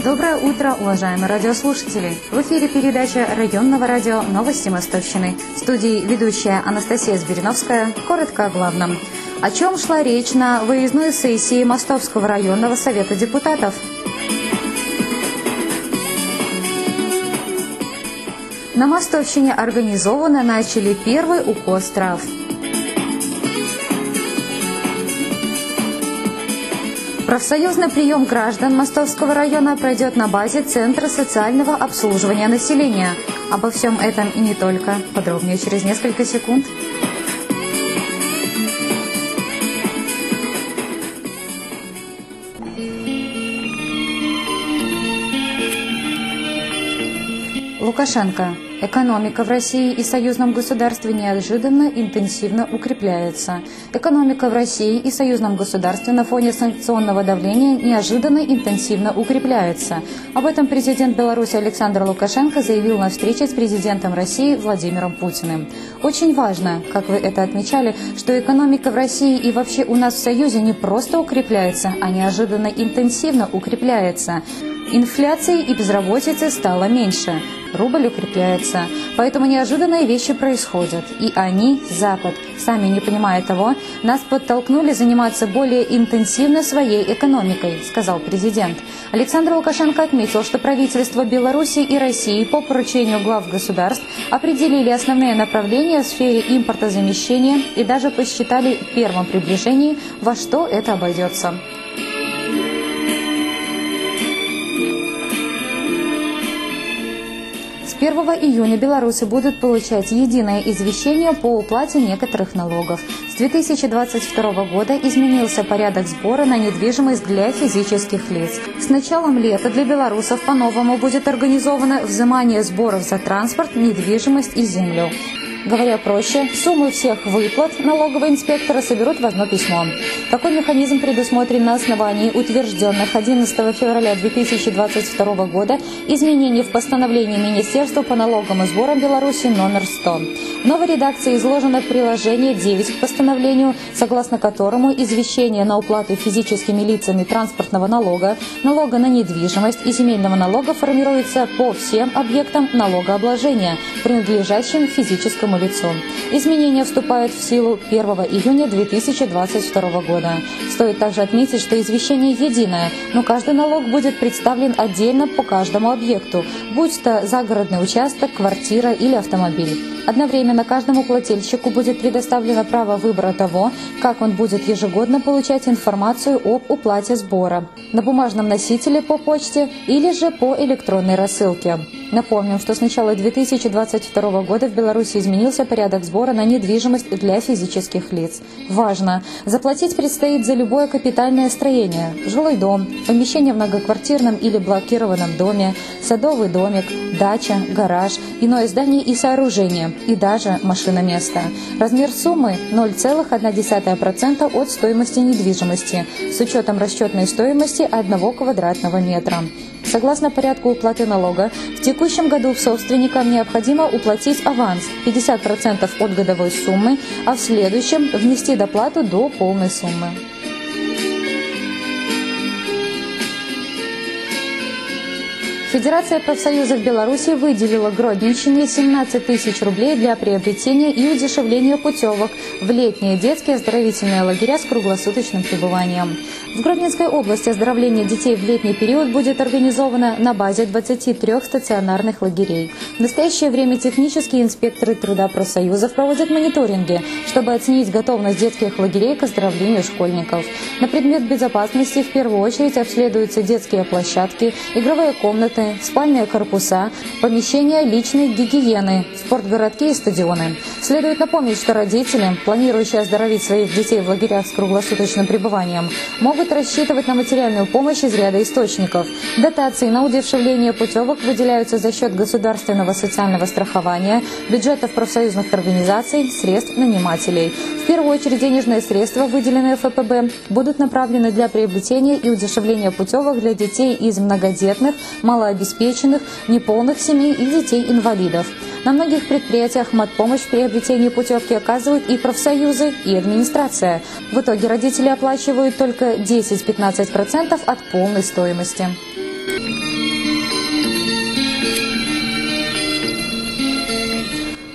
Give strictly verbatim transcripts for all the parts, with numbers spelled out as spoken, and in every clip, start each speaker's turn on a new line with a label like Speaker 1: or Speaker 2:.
Speaker 1: Доброе утро, уважаемые радиослушатели! В эфире передача районного радио «Новости Мостовщины». В студии ведущая Анастасия Збириновская. Коротко о главном. О чем шла речь на выездной сессии Мостовского районного совета депутатов? На Мостовщине организованно начали первый укос трав. Профсоюзный прием граждан Мостовского района пройдет на базе Центра социального обслуживания населения. Обо всем этом и не только. Подробнее через несколько секунд. Лукашенко. Экономика в России и союзном государстве неожиданно интенсивно укрепляется. Экономика в России и союзном государстве на фоне санкционного давления неожиданно интенсивно укрепляется. Об этом президент Беларуси Александр Лукашенко заявил на встрече с президентом России Владимиром Путиным. Очень важно, как вы это отмечали, что экономика в России и вообще у нас в Союзе не просто укрепляется, а неожиданно интенсивно укрепляется. Инфляции и безработицы стало меньше. Рубль укрепляется. Поэтому неожиданные вещи происходят. И они, Запад, сами не понимая того, нас подтолкнули заниматься более интенсивно своей экономикой, сказал президент. Александр Лукашенко отметил, что правительства Беларуси и России по поручению глав государств определили основные направления в сфере импортозамещения и даже посчитали в первом приближении, во что это обойдется. С первого июня белорусы будут получать единое извещение по уплате некоторых налогов. С две тысячи двадцать второго года изменился порядок сбора на недвижимость для физических лиц. С началом лета для белорусов по-новому будет организовано взимание сборов за транспорт, недвижимость и землю. Говоря проще, суммы всех выплат налогового инспектора соберут в одно письмо. Такой механизм предусмотрен на основании утвержденных одиннадцатого февраля две тысячи двадцать второго года изменений в постановлении Министерства по налогам и сборам Беларуси номер сто. В новой редакции изложено приложение девять к постановлению, согласно которому извещение на уплату физическими лицами транспортного налога, налога на недвижимость и земельного налога формируется по всем объектам налогообложения, принадлежащим физическому лицу. Изменения вступают в силу первого июня две тысячи двадцать второго года. Стоит также отметить, что извещение единое, но каждый налог будет представлен отдельно по каждому объекту, будь то загородный участок, квартира или автомобиль. Одновременно каждому плательщику будет предоставлено право выбора того, как он будет ежегодно получать информацию об уплате сбора – на бумажном носителе по почте или же по электронной рассылке. Напомним, что с начала две тысячи двадцать второго года в Беларуси изменился порядок сбора на недвижимость для физических лиц. Важно! Заплатить предстоит за любое капитальное строение – жилой дом, помещение в многоквартирном или блокированном доме, садовый домик, дача, гараж, иное здание и сооружение, и даже машиноместо. Размер суммы – ноль целых одна десятая процента от стоимости недвижимости, с учетом расчетной стоимости одного квадратного метра. Согласно порядку уплаты налога, в текущем году собственникам необходимо уплатить аванс – пятьдесят процентов от годовой суммы, а в следующем внести доплату до полной суммы. Федерация профсоюзов Беларуси выделила Гродненщине семнадцать тысяч рублей для приобретения и удешевления путевок в летние детские оздоровительные лагеря с круглосуточным пребыванием. В Гродненской области оздоровление детей в летний период будет организовано на базе двадцати трёх стационарных лагерей. В настоящее время технические инспекторы труда профсоюзов проводят мониторинги, чтобы оценить готовность детских лагерей к оздоровлению школьников. На предмет безопасности в первую очередь обследуются детские площадки, игровые комнаты, спальные корпуса, помещения личной гигиены, спортгородки и стадионы. Следует напомнить, что родители, планирующие оздоровить своих детей в лагерях с круглосуточным пребыванием, могут рассчитывать на материальную помощь из ряда источников. Дотации на удешевление путевок выделяются за счет государственного социального страхования, бюджетов профсоюзных организаций, средств нанимателей. В первую очередь денежные средства, выделенные эф пэ бэ, будут направлены для приобретения и удешевления путевок для детей из многодетных, малообеспеченных, неполных семей и детей-инвалидов. На многих предприятиях матпомощь в приобретении путевки оказывают и профсоюзы, и администрация. В итоге родители оплачивают только десять-пятнадцать процентов от полной стоимости.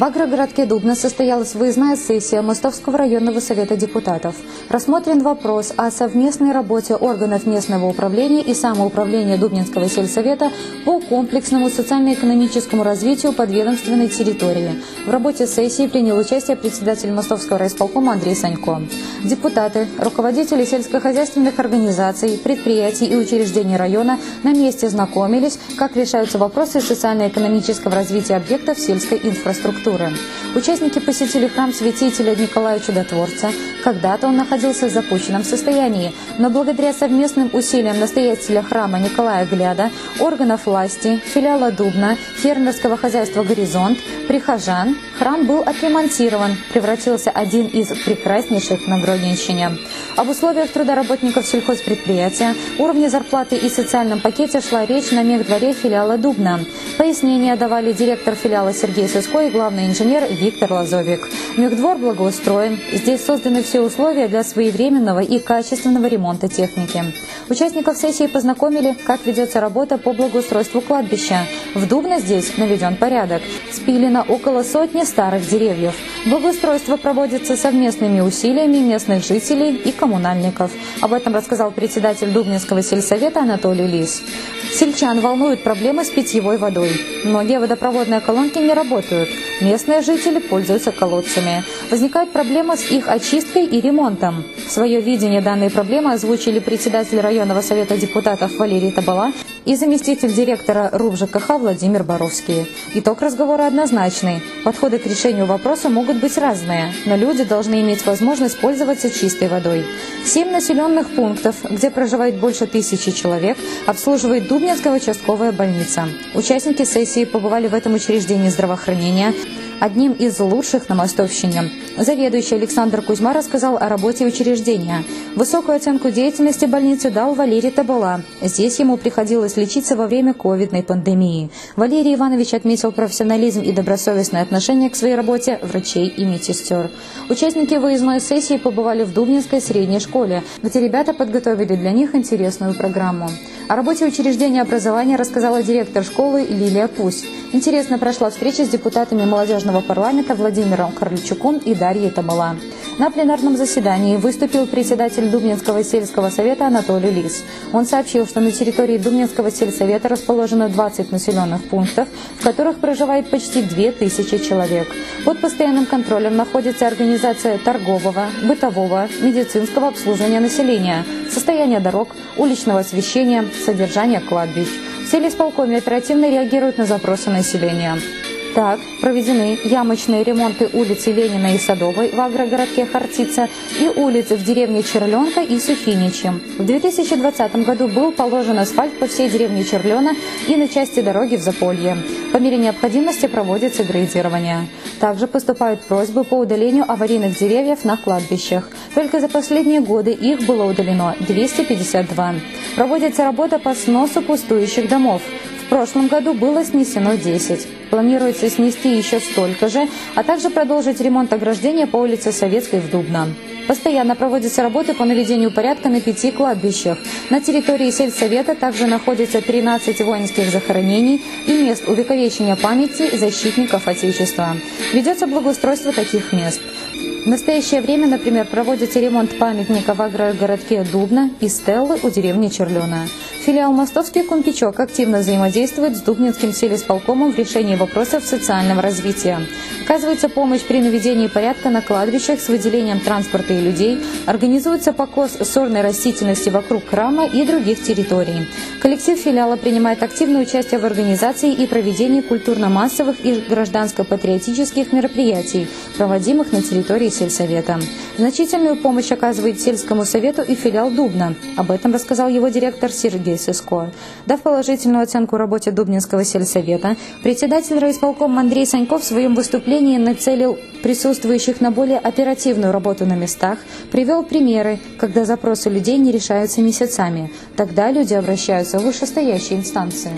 Speaker 1: В агрогородке Дубна состоялась выездная сессия Мостовского районного совета депутатов. Рассмотрен вопрос о совместной работе органов местного управления и самоуправления Дубнинского сельсовета по комплексному социально-экономическому развитию подведомственной территории. В работе сессии принял участие председатель Мостовского райисполкома Андрей Санько. Депутаты, руководители сельскохозяйственных организаций, предприятий и учреждений района на месте знакомились, как решаются вопросы социально-экономического развития объектов сельской инфраструктуры. Участники посетили храм святителя Николая Чудотворца. Когда-то он находился в запущенном состоянии, но благодаря совместным усилиям настоятеля храма Николая Гляда, органов власти, филиала Дубна, фермерского хозяйства «Горизонт», прихожан, храм был отремонтирован, превратился один из прекраснейших на Гродненщине. Об условиях труда работников сельхозпредприятия, уровне зарплаты и социальном пакете шла речь на мехдворе филиала Дубна. Пояснения давали директор филиала Сергей Сыско и главный инженер Виктор Лазовик. Мехдвор благоустроен. Здесь созданы все условия для своевременного и качественного ремонта техники. Участников сессии познакомили, как ведется работа по благоустройству кладбища. В Дубно здесь наведен порядок. Спилено около сотни старых деревьев. Благоустройство проводится совместными усилиями местных жителей и коммунальников. Об этом рассказал председатель Дубнинского сельсовета Анатолий Лис. Сельчан волнуют проблемы с питьевой водой. Многие водопроводные колонки не работают. Местные жители пользуются колодцами. Возникает проблема с их очисткой и ремонтом. Свое видение данной проблемы озвучили председатель районного совета депутатов Валерий Табала и заместитель директора РУП ЖКХ Владимир Боровский. Итог разговора однозначный. Подходы к решению вопроса могут быть разные, но люди должны иметь возможность пользоваться чистой водой. Семь населенных пунктов, где проживает больше тысячи человек, обслуживает Дубнинская участковая больница. Участники сессии побывали в этом учреждении здравоохранения, одним из лучших на Мостовщине. Заведующий Александр Кузьма рассказал о работе учреждения. Высокую оценку деятельности больницы дал Валерий Табала. Здесь ему приходилось лечиться во время ковидной пандемии. Валерий Иванович отметил профессионализм и добросовестное отношение к своей работе врачей и медсестер. Участники выездной сессии побывали в Дубнинской средней школе, где ребята подготовили для них интересную программу. О работе учреждения образования рассказала директор школы Лилия Пусь. Интересно прошла встреча с депутатами молодежного парламента Владимиром Карличуком и Дарьей Табала. На пленарном заседании выступил председатель Дубнинского сельского совета Анатолий Лис. Он сообщил, что на территории Дубнинского сельсовета расположено двадцать населенных пунктов, в которых проживает почти две тысячи человек. Под постоянным контролем находится организация торгового, бытового, медицинского обслуживания населения, состояние дорог, уличного освещения, содержание кладбищ. В сельисполкоме оперативно реагируют на запросы населения. Так, проведены ямочные ремонты улицы Ленина и Садовой в агрогородке Хартица и улицы в деревне Черленка и Сухиничи. В две тысячи двадцатом году был положен асфальт по всей деревне Черлена и на части дороги в Заполье. По мере необходимости проводится грейдирование. Также поступают просьбы по удалению аварийных деревьев на кладбищах. Только за последние годы их было удалено двести пятьдесят два. Проводится работа по сносу пустующих домов. В прошлом году было снесено десять. Планируется снести еще столько же, а также продолжить ремонт ограждения по улице Советской в Дубно. Постоянно проводятся работы по наведению порядка на пяти кладбищах. На территории сельсовета также находится тринадцать воинских захоронений и мест увековечения памяти защитников Отечества. Ведется благоустройство таких мест. В настоящее время, например, проводится ремонт памятника в агрогородке Дубна и стеллы у деревни Черлена. Филиал «Мостовский Кумпичок» активно взаимодействует с Дубнинским сельисполкомом в решении вопросов социального развития. Оказывается помощь при наведении порядка на кладбищах с выделением транспорта и людей, организуется покос сорной растительности вокруг храма и других территорий. Коллектив филиала принимает активное участие в организации и проведении культурно-массовых и гражданско-патриотических мероприятий, проводимых на территории сельсовета. Значительную помощь оказывает сельскому совету и филиал Дубна. Об этом рассказал его директор Сергей Сыско. Дав положительную оценку работе Дубнинского сельсовета, председатель райисполкома Андрей Санько в своем выступлении нацелил присутствующих на более оперативную работу на местах, привел примеры, когда запросы людей не решаются месяцами. Тогда люди обращаются в вышестоящие инстанции.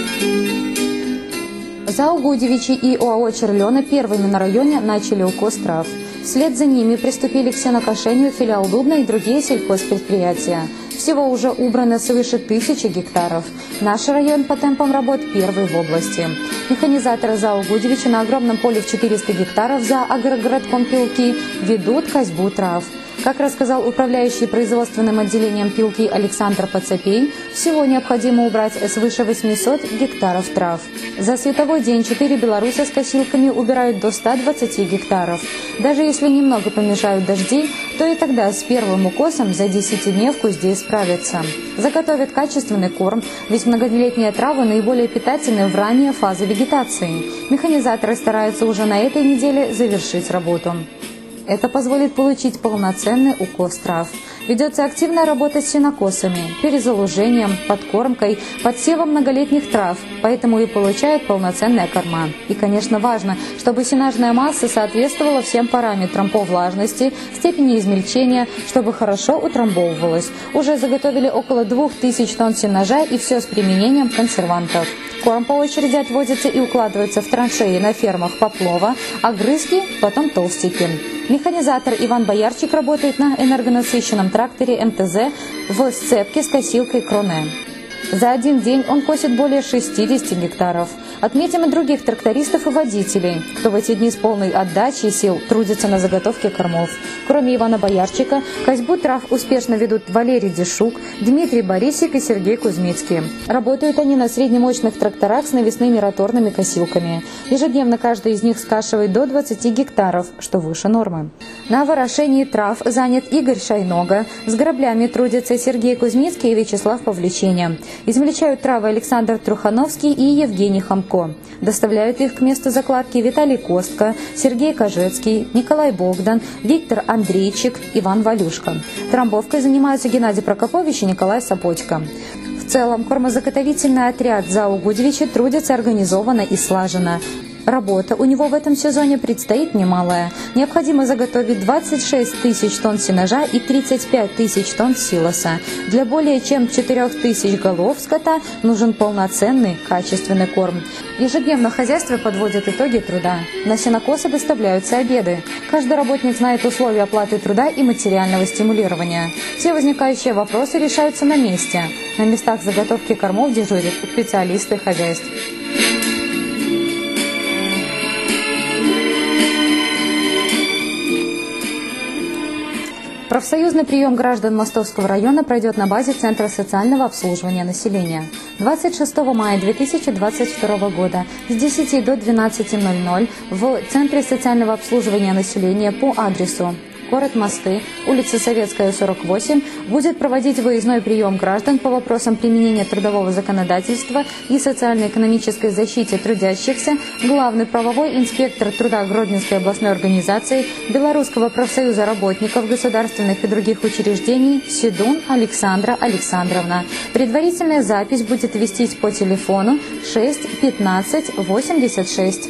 Speaker 1: ЗАО «Гудевичи» и ОАО «Черлена» первыми на районе начали укос трав. Вслед за ними приступили к сенокошению филиал Дубна и другие сельхозпредприятия. Всего уже убрано свыше тысячи гектаров. Наш район по темпам работ первый в области. Механизаторы ЗАО «Гудевичи» на огромном поле в четыреста гектаров за агрогородком Пилки ведут косьбу трав. Как рассказал управляющий производственным отделением Пилки Александр Поцапей, всего необходимо убрать свыше восьмисот гектаров трав. За световой день четыре белоруса с косилками убирают до ста двадцати гектаров. Даже если немного помешают дожди, то и тогда с первым укосом за десятидневку здесь справятся. Заготовят качественный корм, ведь многолетние травы наиболее питательны в ранние фазы вегетации. Механизаторы стараются уже на этой неделе завершить работу. Это позволит получить полноценный укос трав. Ведется активная работа с сенокосами, перезалужением, подкормкой, подсевом многолетних трав, поэтому и получают полноценные корма. И, конечно, важно, чтобы сенажная масса соответствовала всем параметрам по влажности, степени измельчения, чтобы хорошо утрамбовывалась. Уже заготовили около двух тысяч тонн сенажа, и все с применением консервантов. Корм по очереди отводится и укладывается в траншеи на фермах Поплова, огрызки, потом толстики. Механизатор Иван Боярчик работает на энергонасыщенном тракторе эм тэ зэ в сцепке с косилкой Кроне. За один день он косит более шестидесяти гектаров. Отметим и других трактористов и водителей, кто в эти дни с полной отдачей сил трудится на заготовке кормов. Кроме Ивана Боярчика, косьбу трав успешно ведут Валерий Дешук, Дмитрий Борисик и Сергей Кузьмицкий. Работают они на среднемощных тракторах с навесными роторными косилками. Ежедневно каждый из них скашивает до двадцати гектаров, что выше нормы. На ворошении трав занят Игорь Шайнога, с граблями трудятся Сергей Кузьмицкий и Вячеслав Павличеня. Измельчают травы Александр Трухановский и Евгений Хамко. Доставляют их к месту закладки Виталий Костка, Сергей Кожецкий, Николай Богдан, Виктор Андрейчик, Иван Валюшка. Трамбовкой занимаются Геннадий Прокопович и Николай Сапочка. В целом, кормозаготовительный отряд ЗАО «Гудевичи» трудится организованно и слаженно. Работа у него в этом сезоне предстоит немалая. Необходимо заготовить двадцать шесть тысяч тонн сенажа и тридцать пять тысяч тонн силоса. Для более чем четырёх тысяч голов скота нужен полноценный, качественный корм. Ежедневно хозяйство подводит итоги труда. На сенокосы доставляются обеды. Каждый работник знает условия оплаты труда и материального стимулирования. Все возникающие вопросы решаются на месте. На местах заготовки кормов дежурят специалисты хозяйств. Профсоюзный прием граждан Мостовского района пройдет на базе Центра социального обслуживания населения. двадцать шестого мая две тысячи двадцать второго года с десяти до двенадцати ноль-ноль в Центре социального обслуживания населения по адресу город Мосты, улица Советская, сорок восемь, будет проводить выездной прием граждан по вопросам применения трудового законодательства и социально-экономической защите трудящихся, главный правовой инспектор труда Гродненской областной организации Белорусского профсоюза работников государственных и других учреждений Седун Александра Александровна. Предварительная запись будет вестись по телефону шесть пятнадцать восемьдесят шесть.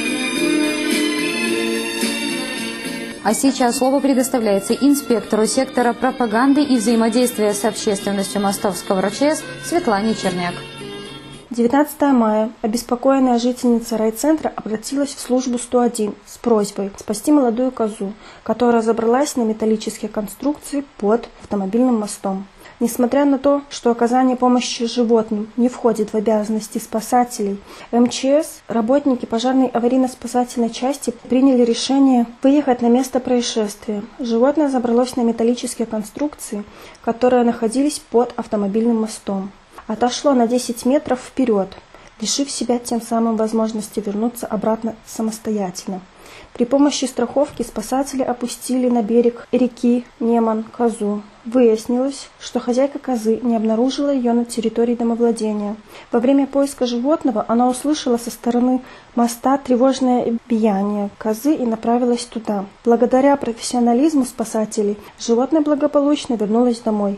Speaker 1: А сейчас слово предоставляется инспектору сектора пропаганды и взаимодействия с общественностью Мостовского РЧС Светлане Черняк.
Speaker 2: девятнадцатого мая обеспокоенная жительница райцентра обратилась в службу сто один с просьбой спасти молодую козу, которая забралась на металлические конструкции под автомобильным мостом. Несмотря на то, что оказание помощи животным не входит в обязанности спасателей, эм че эс, работники пожарной аварийно-спасательной части приняли решение выехать на место происшествия. Животное забралось на металлические конструкции, которые находились под автомобильным мостом. Отошло на десять метров вперед, лишив себя тем самым возможности вернуться обратно самостоятельно. При помощи страховки спасатели опустили на берег реки Неман козу. Выяснилось, что хозяйка козы не обнаружила ее на территории домовладения. Во время поиска животного она услышала со стороны моста тревожное бияние козы и направилась туда. Благодаря профессионализму спасателей животное благополучно вернулось домой.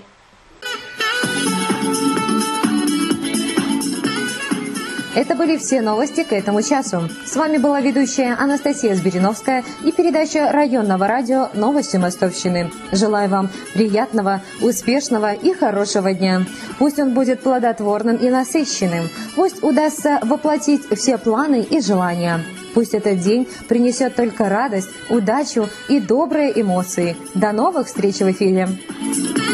Speaker 1: Это были все новости к этому часу. С вами была ведущая Анастасия Збириновская и передача районного радио «Новости Мостовщины». Желаю вам приятного, успешного и хорошего дня. Пусть он будет плодотворным и насыщенным. Пусть удастся воплотить все планы и желания. Пусть этот день принесет только радость, удачу и добрые эмоции. До новых встреч в эфире!